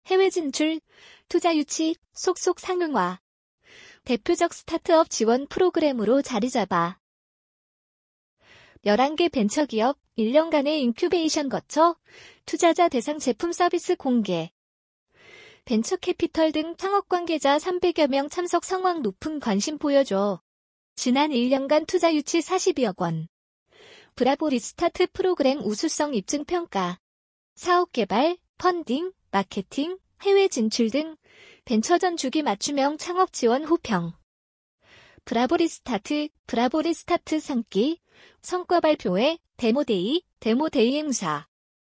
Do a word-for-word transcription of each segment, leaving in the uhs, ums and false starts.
해외 진출, 투자 유치, 속속 상용화. 대표적 스타트업 지원 프로그램으로 자리잡아. 열한 개 벤처기업 일 년간의 인큐베이션 거쳐 투자자 대상 제품 서비스 공개. 벤처캐피털 등 창업 관계자 삼백여 명 참석 상황 높은 관심 보여줘. 지난 일 년간 투자 유치 사십이억 원. 브라보 리스타트 프로그램 우수성 입증 평가. 사업 개발, 펀딩, 마케팅, 해외 진출 등 벤처전 주기 맞춤형 창업 지원 호평. 브라보 리스타트, 브라보 리스타트 상기, 성과 발표회, 데모데이, 데모데이 행사.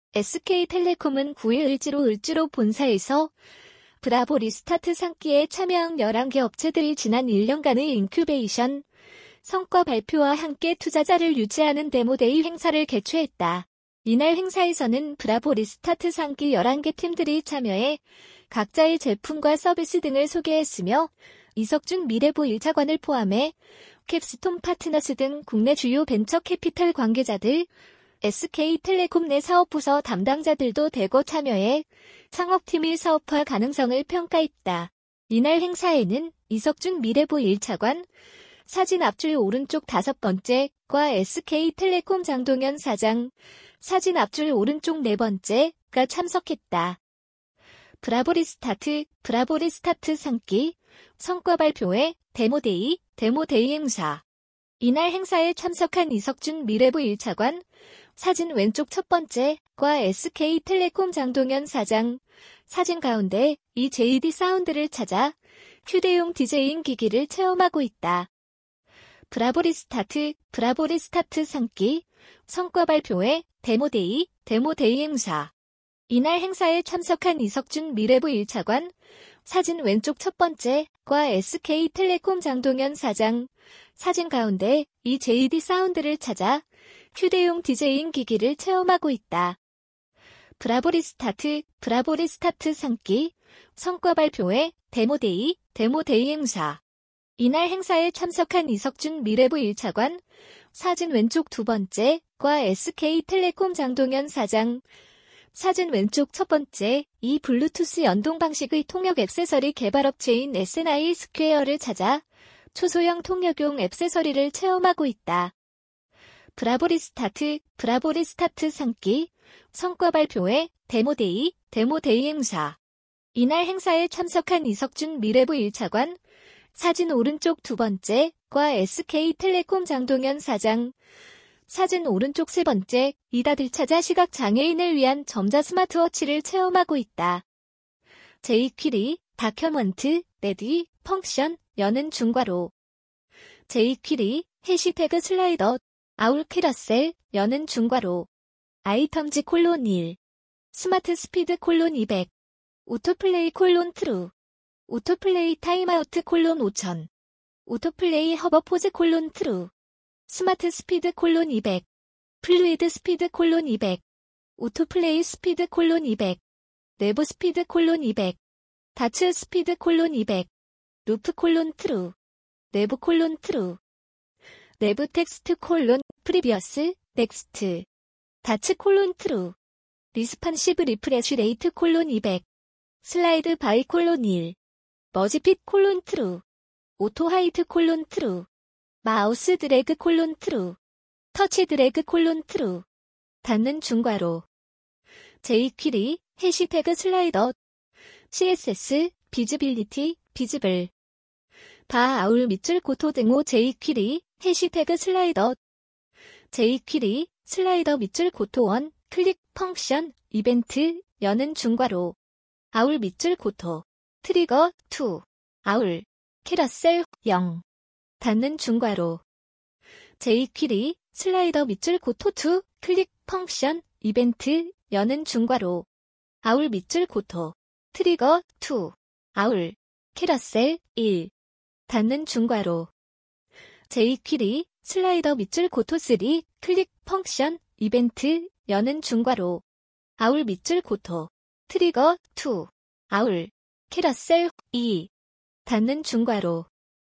에스케이텔레콤은 구일 을지로 을지로 본사에서 브라보 리스타트 상기에 참여한 열한 개 업체들이 지난 일 년간의 인큐베이션, 성과 발표와 함께 투자자를 유치하는 데모데이 행사를 개최했다. 이날 행사에서는 브라보 리스타트 상기 열한 개 팀들이 참여해 각자의 제품과 서비스 등을 소개했으며 이석준 미래부 일 차관을 포함해 캡스톤 파트너스 등 국내 주요 벤처 캐피털 관계자들, 에스케이텔레콤 내 사업부서 담당자들도 대거 참여해 창업팀의 사업화 가능성을 평가했다. 이날 행사에는 이석준 미래부 일 차관, 사진 앞줄 오른쪽 다섯 번째과 에스케이텔레콤 장동현 사장, 사진 앞줄 오른쪽 네 번째가 참석했다. 브라보 리스타트, 브라보 리스타트 상기, 성과 발표회, 데모데이, 데모데이 행사. 이날 행사에 참석한 이석준 미래부 일 차관, 사진 왼쪽 첫 번째과 에스케이텔레콤 장동현 사장, 사진 가운데 이 제이디 사운드를 찾아 휴대용 디제잉 기기를 체험하고 있다. 브라보 리스타트, 브라보 리스타트 상기, 성과 발표회, 데모데이, 데모데이 행사. 이날 행사에 참석한 이석준 미래부 일 차관, 사진 왼쪽 첫 번째과 에스케이텔레콤 장동현 사장, 사진 가운데 이 제이디 사운드를 찾아 휴대용 디제잉 기기를 체험하고 있다. 브라보 리스타트, 브라보 리스타트 상기, 성과 발표회, 데모데이, 데모데이 행사. 이날 행사에 참석한 이석준 미래부 일 차관, 사진 왼쪽 두 번째과 에스케이텔레콤 장동현 사장, 사진 왼쪽 첫 번째, 이 블루투스 연동 방식의 통역 액세서리 개발업체인 에스엔아이 스퀘어를 찾아 초소형 통역용 액세서리를 체험하고 있다. 브라보 리스타트, 브라보 리스타트 상기, 성과 발표회, 데모데이, 데모데이 행사. 이날 행사에 참석한 이석준 미래부 일 차관, 사진 오른쪽 두 번째과 에스케이텔레콤 장동현 사장, 사진 오른쪽 세 번째, 이다들 찾아 시각장애인을 위한 점자 스마트워치를 체험하고 있다. 제이퀴리, 다큐먼트, 레디, 펑션, 여는 중괄호. 제이퀴리, 해시태그 슬라이더, 아울 캐러셀, 여는 중괄호. 아이텀즈 콜론 일. 스마트 스피드 콜론 이백. 오토플레이 콜론 트루. 오토플레이 타임아우트 콜론 오천. 오토플레이 허버포즈 콜론 트루. 스마트 스피드 콜론 이백. 플루이드 스피드 콜론 이백. 오토플레이 스피드 콜론 이백. 내부 스피드 콜론 이백. 다츠 스피드 콜론 이백. 루프 콜론 트루. 내부 콜론 트루. 내부 텍스트 콜론 프리비어스 넥스트. 다츠 콜론 트루. 리스판시브 리프레쉬 레이트 콜론 이백. 슬라이드 바이 콜론 일. 머지핏 콜론 트루. 오토 하이트 콜론 트루. 마우스 드래그 콜론 트루. 터치 드래그 콜론 트루. 닫는 중괄호. 제이퀴리, 해시태그 슬라이더. 씨에스에스, 비즈빌리티, 비즈블. 바 아울 밑줄 고토 등호 제이퀴리, 해시태그 슬라이더. 제이퀴리, 슬라이더 밑줄 고토 원, 클릭 펑션, 이벤트, 여는 중괄호. 아울 밑줄 고토. 트리거, 투. 아울. 캐러셀, 영. 닫는 중괄호. 제이퀴리, 슬라이더 밑줄 고토 투, 클릭 펑션, 이벤트, 여는 중괄호. 아울 밑줄 고토. 트리거, 투. 아울. 캐러셀, 일. 닫는 중괄호. 제이퀴리, 슬라이더 밑줄 고토 쓰리, 클릭 펑션, 이벤트, 여는 중괄호. 아울 밑줄 고토. 트리거, 투. 아울. 캐러셀, 이. 닫는 중괄호.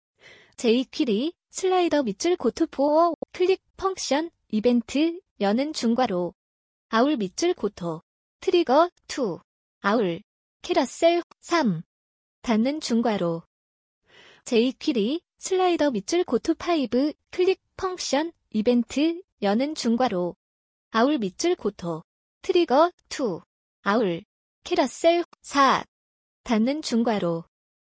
제이퀴리, 슬라이더 밑줄 고토 포, 클릭 펑션, 이벤트, 여는 중괄호. 아울 밑줄 고토. 트리거, 투. 아울. 캐러셀 삼. 닫는 중괄호 제이퀴리 슬라이더 밑줄 고토 파이브 클릭 펑션 이벤트 여는 중괄호 아울 밑줄 고토 트리거 투 아울 캐러셀 사. 닫는 중괄호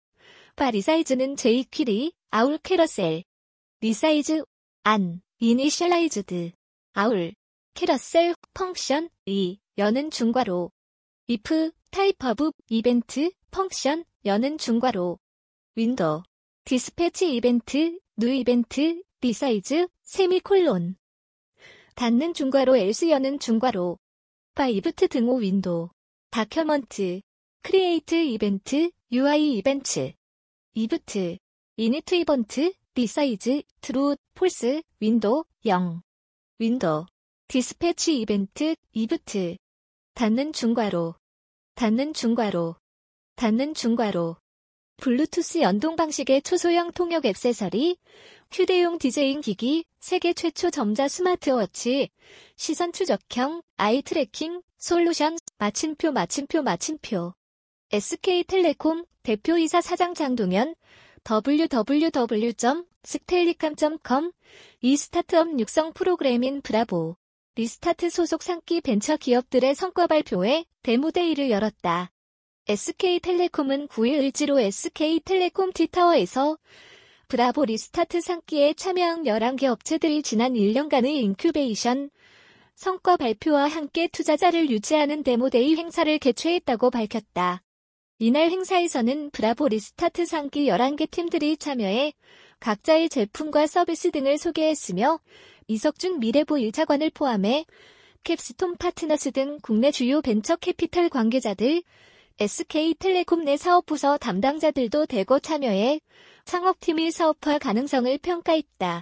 바 리사이즈는 제이퀴리 아울 캐러셀 리사이즈 안 이니셜라이즈드 아울 캐러셀 펑션 이 여는 중괄호 if 타입 오브 이벤트 펑션 여는 중괄호 윈도우 디스패치 이벤트 뉴 이벤트 리사이즈 세미콜론 닫는 중괄호 else 여는 중괄호 파이브트 등호 윈도우 다큐먼트 크리에이트 이벤트 유아이 이벤트 이브트 이니트 이번트 리사이즈 트루 폴스 윈도우 영 윈도우 디스패치 이벤트 이브트 닫는 중괄호 닫는 중괄호 닫는 중괄호 블루투스 연동 방식의 초소형 통역 액세서리 휴대용 디제잉 기기 세계 최초 점자 스마트워치 시선 추적형 아이 트래킹 솔루션 마침표 마침표 마침표 에스케이텔레콤 대표이사 사장 장동현 더블유 더블유 더블유 점 스텔리캄 점 컴 이 스타트업 육성 프로그램인 브라보 리스타트 소속 상기 벤처 기업들의 성과 발표회 데모데이를 열었다. 에스케이텔레콤은 구일 을지로 에스케이텔레콤 T타워에서 브라보 리스타트 상기에 참여한 열한 개 업체들이 지난 일 년간의 인큐베이션 성과 발표와 함께 투자자를 유치하는 데모데이 행사를 개최했다고 밝혔다. 이날 행사에서는 브라보 리스타트 상기 열한 개 팀들이 참여해 각자의 제품과 서비스 등을 소개했으며 이석준 미래부 일 차관을 포함해 캡스톤 파트너스 등 국내 주요 벤처 캐피털 관계자들, 에스케이텔레콤 내 사업부서 담당자들도 대거 참여해 창업팀의 사업화 가능성을 평가했다.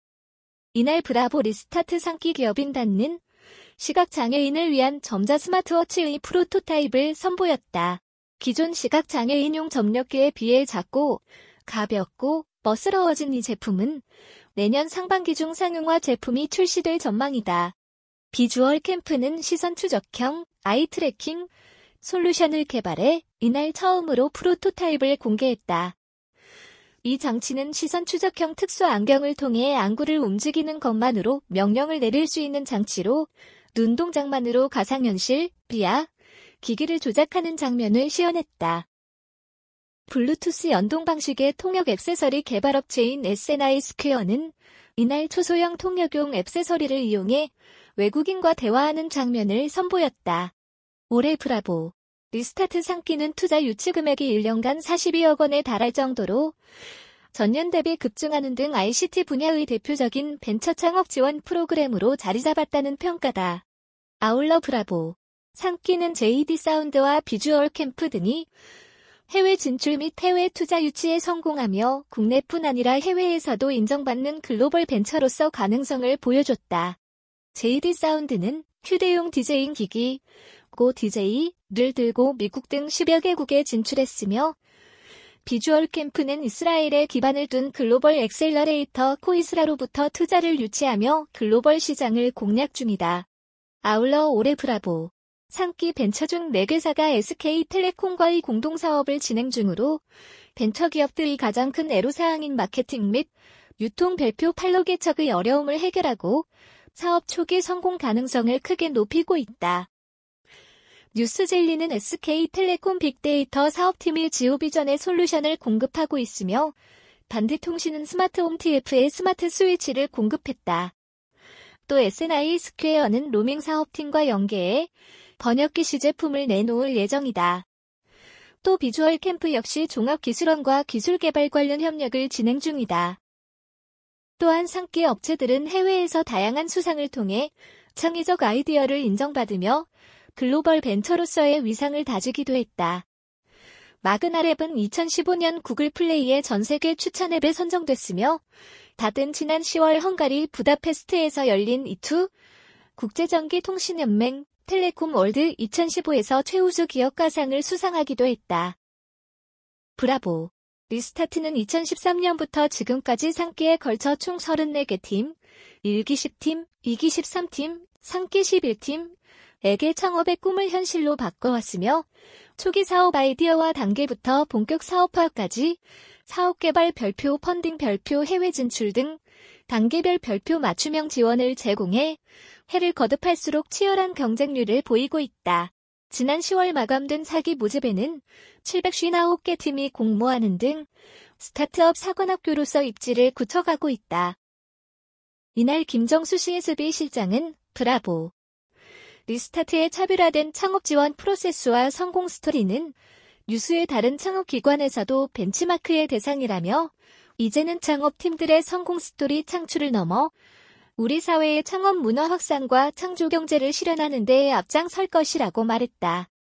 이날 브라보 리스타트 상기 기업인 닫는 시각장애인을 위한 점자 스마트워치의 프로토타입을 선보였다. 기존 시각장애인용 접력기에 비해 작고 가볍고 멋스러워진 이 제품은 내년 상반기 중 상용화 제품이 출시될 전망이다. 비주얼 캠프는 시선 추적형 아이 트래킹 솔루션을 개발해 이날 처음으로 프로토타입을 공개했다. 이 장치는 시선 추적형 특수 안경을 통해 안구를 움직이는 것만으로 명령을 내릴 수 있는 장치로 눈 동작만으로 가상현실, 브이알, 기기를 조작하는 장면을 시연했다. 블루투스 연동 방식의 통역 액세서리 개발업체인 에스엔아이 스퀘어는 이날 초소형 통역용 액세서리를 이용해 외국인과 대화하는 장면을 선보였다. 올해 브라보 리스타트 상기는 투자 유치 금액이 일 년간 사십이억 원에 달할 정도로 전년 대비 급증하는 등 아이씨티 분야의 대표적인 벤처 창업 지원 프로그램으로 자리 잡았다는 평가다. 아울러 브라보 상기는 제이디 사운드와 비주얼 캠프 등이 해외 진출 및 해외 투자 유치에 성공하며 국내뿐 아니라 해외에서도 인정받는 글로벌 벤처로서 가능성을 보여줬다. 제이디 사운드는 휴대용 디제잉 기기 고 디제이를 들고 미국 등 십여 개국에 진출했으며 비주얼 캠프는 이스라엘에 기반을 둔 글로벌 엑셀러레이터 코이스라로부터 투자를 유치하며 글로벌 시장을 공략 중이다. 아울러 올해 브라보 상기 벤처 중 네 개사가 에스케이텔레콤과의 공동사업을 진행 중으로 벤처기업들이 가장 큰 애로사항인 마케팅 및 유통 발표 판로 개척의 어려움을 해결하고 사업 초기 성공 가능성을 크게 높이고 있다. 뉴스젤리는 에스케이텔레콤 빅데이터 사업팀이 지오비전의 솔루션을 공급하고 있으며 반대통신은 스마트홈 티에프의 스마트 스위치를 공급했다. 또 에스엔아이 스퀘어는 로밍 사업팀과 연계해 번역기 시제품을 내놓을 예정이다. 또 비주얼 캠프 역시 종합기술원과 기술개발 관련 협력을 진행 중이다. 또한 상기 업체들은 해외에서 다양한 수상을 통해 창의적 아이디어를 인정받으며 글로벌 벤처로서의 위상을 다지기도 했다. 마그나랩은 이천십오 년 구글 플레이의 전세계 추천 앱에 선정됐으며 닷은 지난 시월 헝가리 부다페스트에서 열린 이투 국제전기통신연맹 텔레콤 월드 이천십오에서 최우수 기업가상을 수상하기도 했다. 브라보 리스타트는 이천십삼 년부터 지금까지 상기에 걸쳐 총 서른네 개 팀, 일 기 십 팀, 이 기 십삼 팀, 삼 기 십일 팀, 에게 창업의 꿈을 현실로 바꿔왔으며 초기 사업 아이디어와 단계부터 본격 사업화까지 사업 개발 별표, 펀딩 별표, 해외 진출 등 단계별 별표 맞춤형 지원을 제공해 해를 거듭할수록 치열한 경쟁률을 보이고 있다. 지난 시월 마감된 사기 모집에는 칠백오십구 개 팀이 공모하는 등 스타트업 사관학교로서 입지를 굳혀가고 있다. 이날 김정수 씨에스비 실장은 브라보! 리스타트의 차별화된 창업 지원 프로세스와 성공 스토리는 유수의 다른 창업기관에서도 벤치마크의 대상이라며 이제는 창업팀들의 성공 스토리 창출을 넘어 우리 사회의 창업 문화 확산과 창조 경제를 실현하는 데 앞장설 것이라고 말했다.